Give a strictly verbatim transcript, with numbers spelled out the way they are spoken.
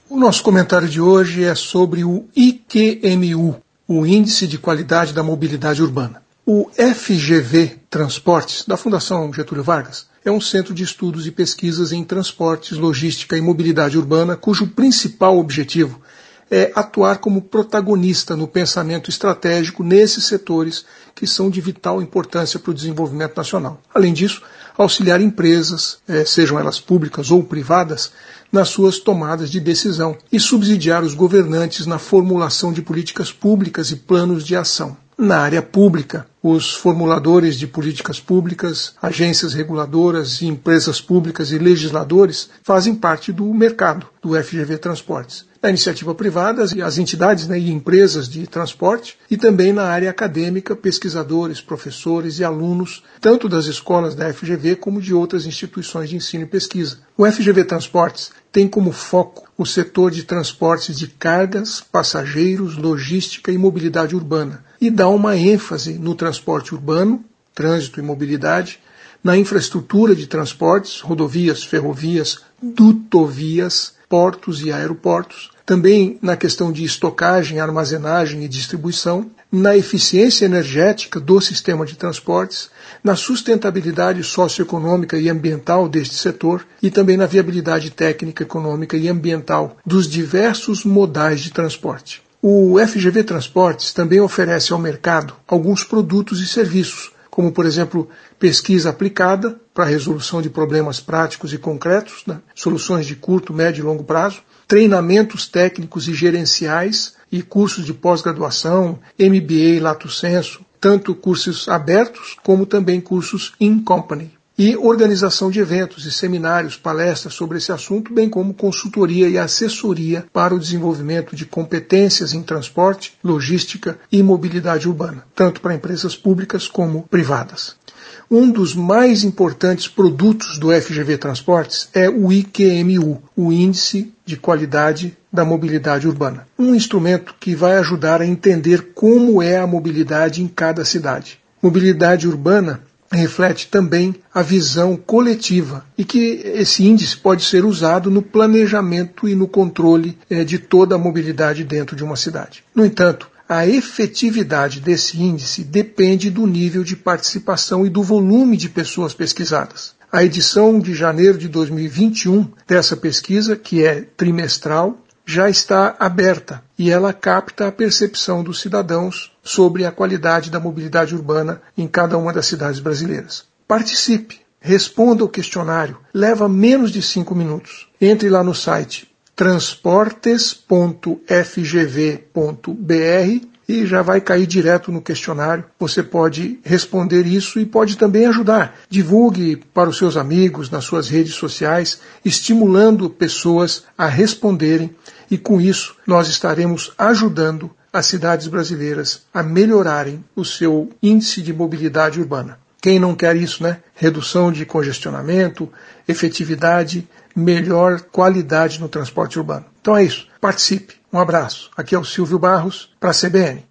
O nosso comentário de hoje é sobre o I Q M U, o Índice de Qualidade da Mobilidade Urbana. O F G V Transportes, da Fundação Getúlio Vargas, é um centro de estudos e pesquisas em transportes, logística e mobilidade urbana, cujo principal objetivo é atuar como protagonista no pensamento estratégico nesses setores que são de vital importância para o desenvolvimento nacional. Além disso, auxiliar empresas, sejam elas públicas ou privadas, nas suas tomadas de decisão e subsidiar os governantes na formulação de políticas públicas e planos de ação. Na área pública, os formuladores de políticas públicas, agências reguladoras, empresas públicas e legisladores fazem parte do mercado do F G V Transportes. Na iniciativa privada, as entidades né, e empresas de transporte, e também na área acadêmica, pesquisadores, professores e alunos, tanto das escolas da F G V como de outras instituições de ensino e pesquisa. O F G V Transportes tem como foco o setor de transportes de cargas, passageiros, logística e mobilidade urbana, e dá uma ênfase no transporte urbano, trânsito e mobilidade, na infraestrutura de transportes, rodovias, ferrovias, dutovias, portos e aeroportos, também na questão de estocagem, armazenagem e distribuição, na eficiência energética do sistema de transportes, na sustentabilidade socioeconômica e ambiental deste setor e também na viabilidade técnica, econômica e ambiental dos diversos modais de transporte. O F G V Transportes também oferece ao mercado alguns produtos e serviços, como, por exemplo, pesquisa aplicada para a resolução de problemas práticos e concretos, né? Soluções de curto, médio e longo prazo, treinamentos técnicos e gerenciais e cursos de pós-graduação, M B A Lato Sensu, tanto cursos abertos como também cursos in company. E organização de eventos e seminários, palestras sobre esse assunto, bem como consultoria e assessoria para o desenvolvimento de competências em transporte, logística e mobilidade urbana, tanto para empresas públicas como privadas. Um dos mais importantes produtos do F G V Transportes é o I Q M U, o Índice de Qualidade da Mobilidade Urbana. Um instrumento que vai ajudar a entender como é a mobilidade em cada cidade. Mobilidade urbana reflete também a visão coletiva e que esse índice pode ser usado no planejamento e no controle eh, de toda a mobilidade dentro de uma cidade. No entanto, a efetividade desse índice depende do nível de participação e do volume de pessoas pesquisadas. A edição de janeiro de dois mil e vinte e um dessa pesquisa, que é trimestral, já está aberta e ela capta a percepção dos cidadãos sobre a qualidade da mobilidade urbana em cada uma das cidades brasileiras. Participe, responda o questionário, leva menos de cinco minutos. Entre lá no site transportes ponto f g v ponto b r e já vai cair direto no questionário. Você pode responder isso e pode também ajudar. Divulgue para os seus amigos nas suas redes sociais, estimulando pessoas a responderem, e com isso nós estaremos ajudando as cidades brasileiras a melhorarem o seu índice de mobilidade urbana. Quem não quer isso, né? Redução de congestionamento, efetividade, melhor qualidade no transporte urbano. Então é isso. Participe. Um abraço. Aqui é o Silvio Barros para a C B N.